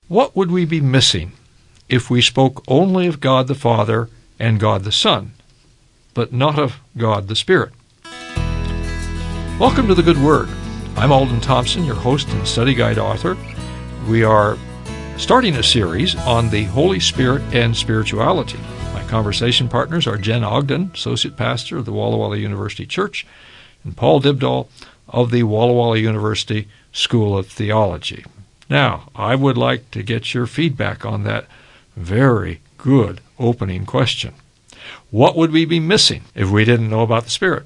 What would we be missing if we spoke only of God the Father and God the Son, but not of God the Spirit? Welcome to The Good Word. I'm Alden Thompson, your host and study guide author. We are starting a series on the Holy Spirit and spirituality. My conversation partners are Jen Ogden, Associate Pastor of the Walla Walla University Church, and Paul Dibdahl of the Walla Walla University School of Theology. Now, I would like to get your feedback on that very good opening question. What would we be missing if we didn't know about the Spirit?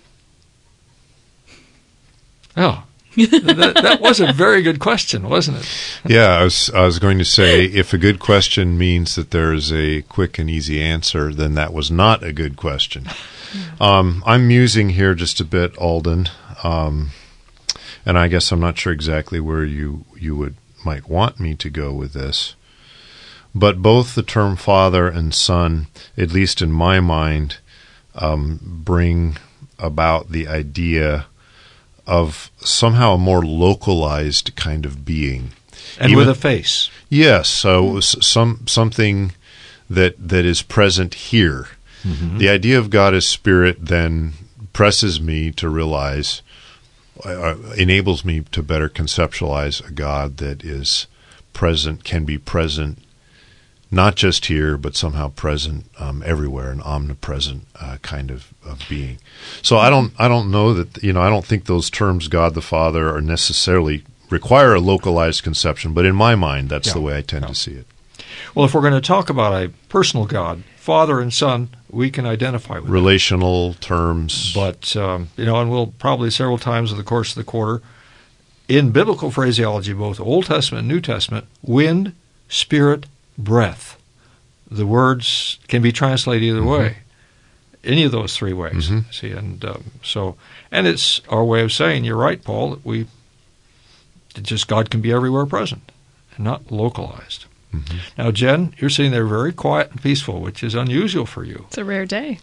Oh, that was a very good question, wasn't it? Yeah, I was going to say, if a good question means that there's a quick and easy answer, then that was not a good question. I'm musing here just a bit, Alden, and I guess I'm not sure exactly where you might want me to go with this. But both the term Father and Son, at least in my mind, bring about the idea of somehow a more localized kind of being. And with a face. Yes, so something that is present here. Mm-hmm. The idea of God as Spirit then presses me to realize, enables me to better conceptualize a God that is present, can be present, not just here, but somehow present everywhere, an omnipresent kind of being. So I don't know that, I don't think those terms, God the Father, are necessarily require a localized conception, but in my mind, that's the way I tend to see it. Well, if we're going to talk about a personal God, Father and Son, we can identify with relational terms. But, and we'll probably several times in the course of the quarter, in biblical phraseology, both Old Testament and New Testament, wind, spirit, breath. The words can be translated either way, any of those three ways. Mm-hmm. See, and and it's our way of saying, you're right, Paul, that God can be everywhere present and not localized. Mm-hmm. Now, Jen, you're sitting there very quiet and peaceful, which is unusual for you. It's a rare day.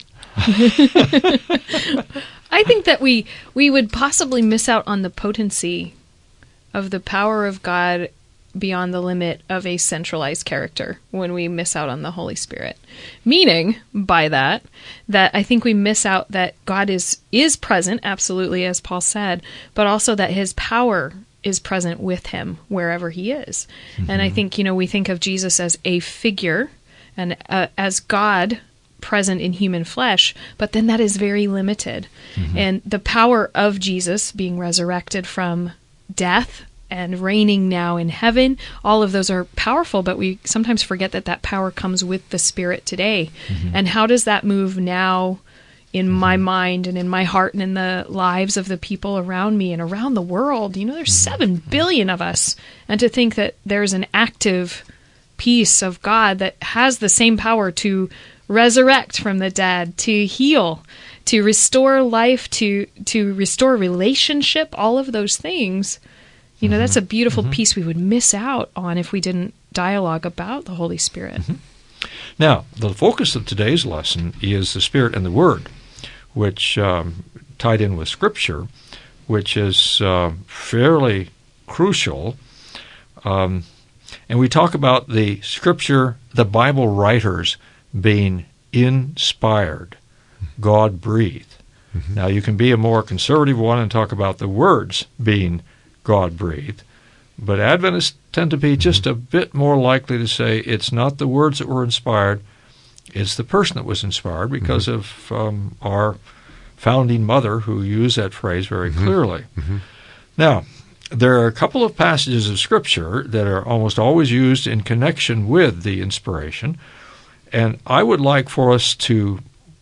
I think that we would possibly miss out on the potency of the power of God beyond the limit of a centralized character when we miss out on the Holy Spirit. Meaning, by that I think we miss out that God is present, absolutely, as Paul said, but also that his power is present with him wherever he is. Mm-hmm. And I think, we think of Jesus as a figure and as God present in human flesh, but then that is very limited. Mm-hmm. And the power of Jesus being resurrected from death and reigning now in heaven, all of those are powerful, but we sometimes forget that power comes with the Spirit today. Mm-hmm. And how does that move now in my mind and in my heart and in the lives of the people around me and around the world? There's 7 billion of us. And to think that there's an active piece of God that has the same power to resurrect from the dead, to heal, to restore life, to restore relationship, all of those things, that's a beautiful piece we would miss out on if we didn't dialogue about the Holy Spirit. Mm-hmm. Now, the focus of today's lesson is the Spirit and the Word, which tied in with Scripture, which is fairly crucial. And we talk about the Scripture, the Bible writers being inspired, God-breathed. Mm-hmm. Now, you can be a more conservative one and talk about the words being God-breathed, but Adventists tend to be just a bit more likely to say it's not the words that were inspired, it's the person that was inspired because of our founding mother who used that phrase very clearly. Mm-hmm. Now, there are a couple of passages of Scripture that are almost always used in connection with the inspiration, and I would like for us to,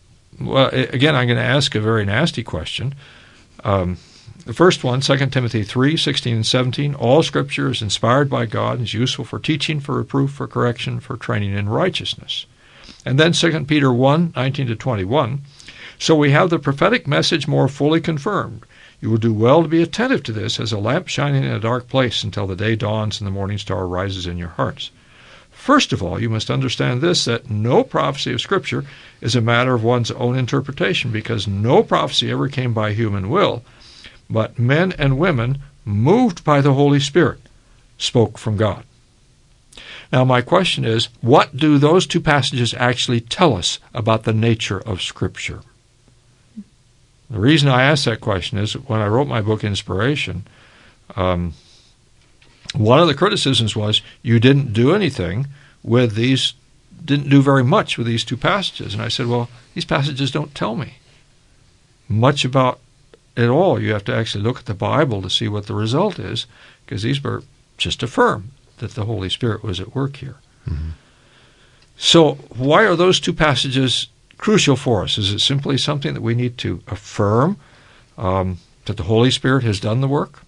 again, I'm going to ask a very nasty question. The first one, 2 Timothy 3:16 and 17, all Scripture is inspired by God and is useful for teaching, for reproof, for correction, for training in righteousness. And then 2 Peter 1:19 to 21, so we have the prophetic message more fully confirmed. You will do well to be attentive to this as a lamp shining in a dark place until the day dawns and the morning star rises in your hearts. First of all, you must understand this, that no prophecy of Scripture is a matter of one's own interpretation, because no prophecy ever came by human will, but men and women, moved by the Holy Spirit, spoke from God. Now, my question is, what do those two passages actually tell us about the nature of Scripture? The reason I ask that question is when I wrote my book, Inspiration, one of the criticisms was you didn't do anything with these, didn't do very much with these two passages. And I said, well, these passages don't tell me much about it all. You have to actually look at the Bible to see what the result is, because these were just affirm that the Holy Spirit was at work here. Mm-hmm. So why are those two passages crucial for us? Is it simply something that we need to affirm that the Holy Spirit has done the work?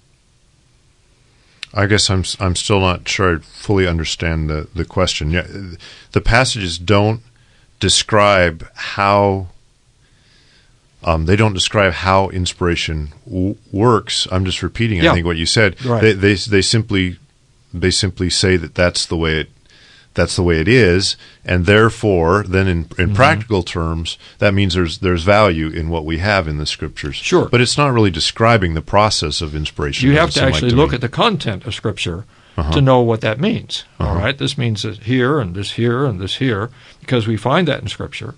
I guess I'm still not sure I fully understand the question. Yeah, the passages don't describe how they don't describe how inspiration works. I'm just repeating, I think, what you said. Right. They simply say that that's the way it is, and therefore, then in practical terms, that means there's value in what we have in the Scriptures. Sure. But it's not really describing the process of inspiration. You have to actually look at the content of Scripture to know what that means. All right? This means that here, and this here, and this here, because we find that in Scripture.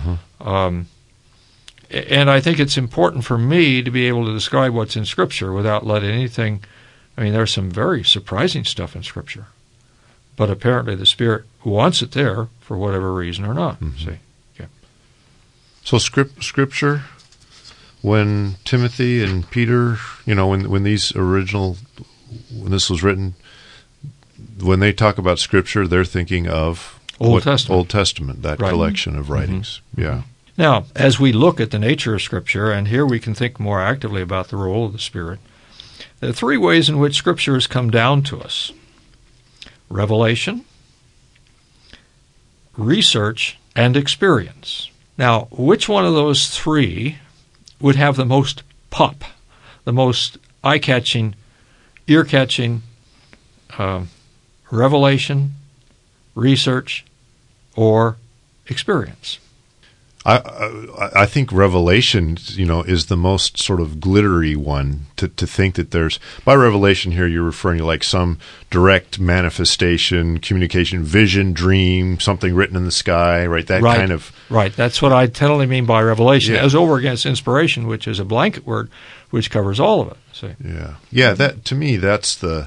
And I think it's important for me to be able to describe what's in Scripture without letting anything... I mean, there's some very surprising stuff in Scripture. But apparently the Spirit wants it there for whatever reason or not. See? Okay. So Scripture, when Timothy and Peter, when this was written, when they talk about Scripture, they're thinking of Old Testament, that collection of writings. Yeah. Now, as we look at the nature of Scripture, and here we can think more actively about the role of the Spirit, there are three ways in which Scripture has come down to us: revelation, research, and experience. Now, which one of those three would have the most pop, the most eye-catching, ear-catching revelation, research, or experience? I think revelation, is the most sort of glittery one to think that there's, by revelation here you're referring to like some direct manifestation, communication, vision, dream, something written in the sky, right? That kind of... Right, that's what I totally mean by revelation. Yeah. As over against inspiration, which is a blanket word which covers all of it. See? Yeah, that to me, that's the...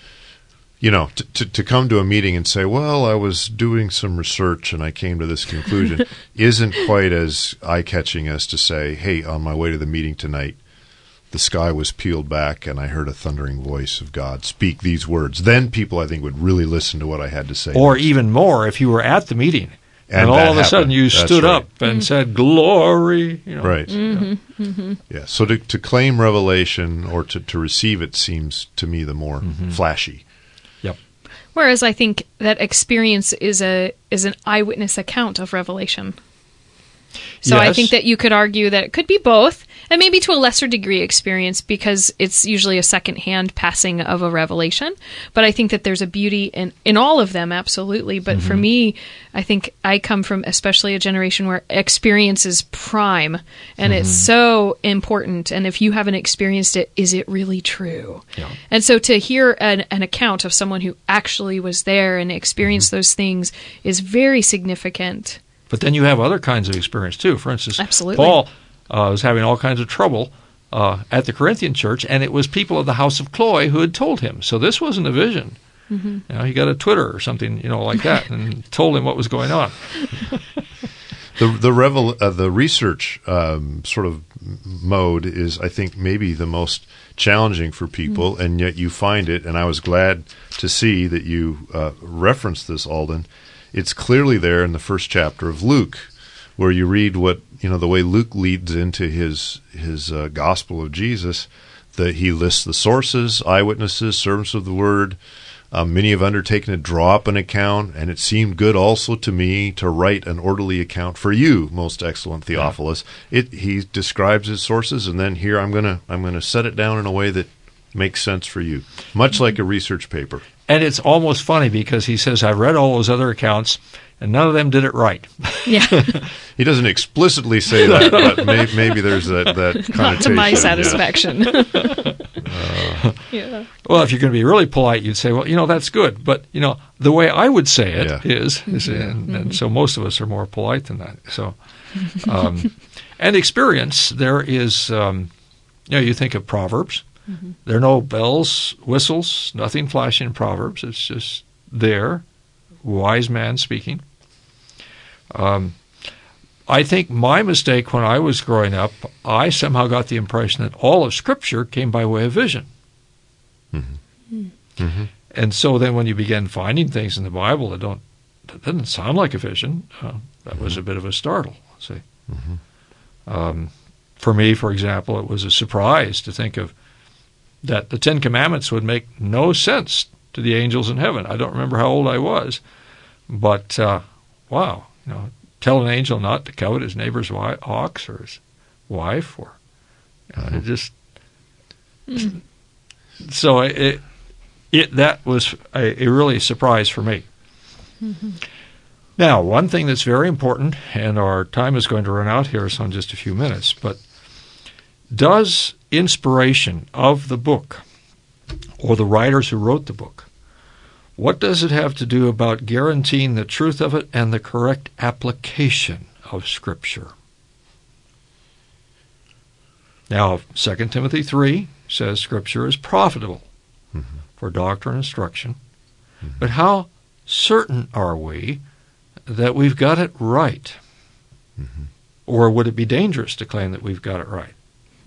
to come to a meeting and say, well, I was doing some research and I came to this conclusion, isn't quite as eye-catching as to say, hey, on my way to the meeting tonight, the sky was peeled back and I heard a thundering voice of God speak these words. Then people, I think, would really listen to what I had to say. Or even more, if you were at the meeting and all of a sudden you stood up and said, glory. Right. Yeah. So to claim revelation or to receive it seems to me the more flashy. Whereas I think that experience is an eyewitness account of revelation. So Yes. I think that you could argue that it could be both, and maybe to a lesser degree experience, because it's usually a second-hand passing of a revelation. But I think that there's a beauty in all of them, absolutely. But for me, I think I come from especially a generation where experience is prime, and it's so important. And if you haven't experienced it, is it really true? Yeah. And so to hear an account of someone who actually was there and experienced those things is very significant. But then you have other kinds of experience too. For instance, Absolutely. Paul was having all kinds of trouble at the Corinthian church, and it was people of the house of Chloe who had told him. So this wasn't a vision. He got a Twitter or something, like that, and told him what was going on. The research sort of mode is, I think, maybe the most challenging for people, and yet you find it. And I was glad to see that you referenced this, Alden. It's clearly there in the first chapter of Luke, where you read what, the way Luke leads into his gospel of Jesus, that he lists the sources, eyewitnesses, servants of the word. Many have undertaken to draw up an account, and it seemed good also to me to write an orderly account for you, most excellent Theophilus. He describes his sources, and then here I'm gonna set it down in a way that makes sense for you, much like a research paper. And it's almost funny because he says, I've read all those other accounts, and none of them did it right. Yeah. He doesn't explicitly say that, but maybe there's that connotation. Not to my satisfaction. Yeah. Well, if you're going to be really polite, you'd say, well, that's good. But, the way I would say it is and so most of us are more polite than that. So, and experience, there is, you think of Proverbs. Mm-hmm. There are no bells, whistles, nothing flashing in Proverbs. It's just there, wise man speaking. I think my mistake when I was growing up, I somehow got the impression that all of Scripture came by way of vision. Mm-hmm. Mm-hmm. And so then when you begin finding things in the Bible that doesn't sound like a vision, that was a bit of a startle, see. Mm-hmm. For me, for example, it was a surprise to think of that the Ten Commandments would make no sense to the angels in heaven. I don't remember how old I was, but wow, tell an angel not to covet his neighbor's ox or his wife, or it just. So that was a really surprise for me. Mm-hmm. Now, one thing that's very important, and our time is going to run out here, so in just a few minutes, but does inspiration of the book or the writers who wrote the book, what does it have to do about guaranteeing the truth of it and the correct application of Scripture? Now, 2 Timothy 3 says Scripture is profitable for doctrine and instruction. Mm-hmm. But how certain are we that we've got it right? Mm-hmm. Or would it be dangerous to claim that we've got it right?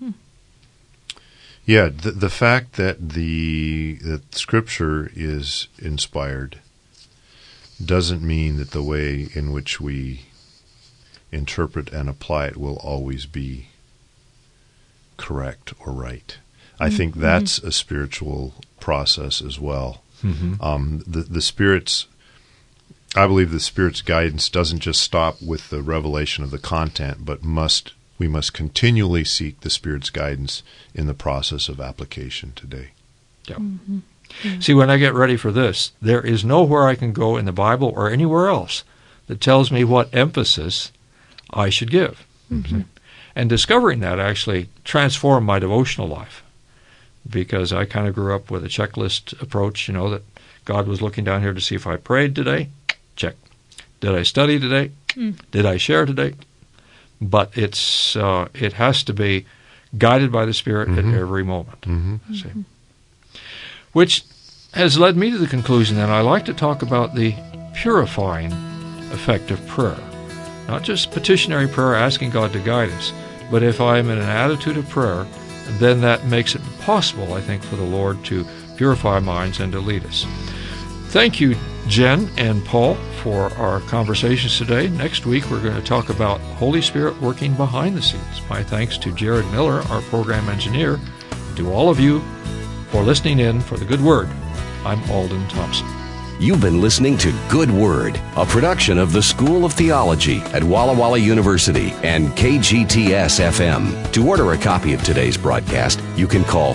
Yeah, the fact that that Scripture is inspired doesn't mean that the way in which we interpret and apply it will always be correct or right. I think that's a spiritual process as well. Mm-hmm. The Spirit's, I believe the Spirit's guidance doesn't just stop with the revelation of the content, but we must continually seek the Spirit's guidance in the process of application today. Yeah. Mm-hmm. Yeah. See, when I get ready for this, there is nowhere I can go in the Bible or anywhere else that tells me what emphasis I should give. Mm-hmm. And discovering that actually transformed my devotional life, because I kind of grew up with a checklist approach, that God was looking down here to see if I prayed today. Check. Did I study today? Did I share today? But it has to be guided by the Spirit at every moment. Mm-hmm. See? Which has led me to the conclusion that I like to talk about the purifying effect of prayer. Not just petitionary prayer, asking God to guide us, but if I'm in an attitude of prayer, then that makes it possible, I think, for the Lord to purify minds and to lead us. Thank you, Jen and Paul, for our conversations today. Next week, we're going to talk about Holy Spirit working behind the scenes. My thanks to Jared Miller, our program engineer, and to all of you for listening in for the Good Word. I'm Alden Thompson. You've been listening to Good Word, a production of the School of Theology at Walla Walla University and KGTS-FM. To order a copy of today's broadcast, you can call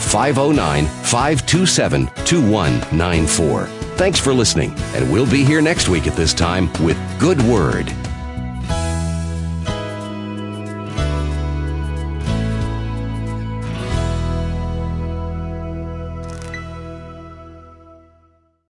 509-527-2194. Thanks for listening, and we'll be here next week at this time with Good Word.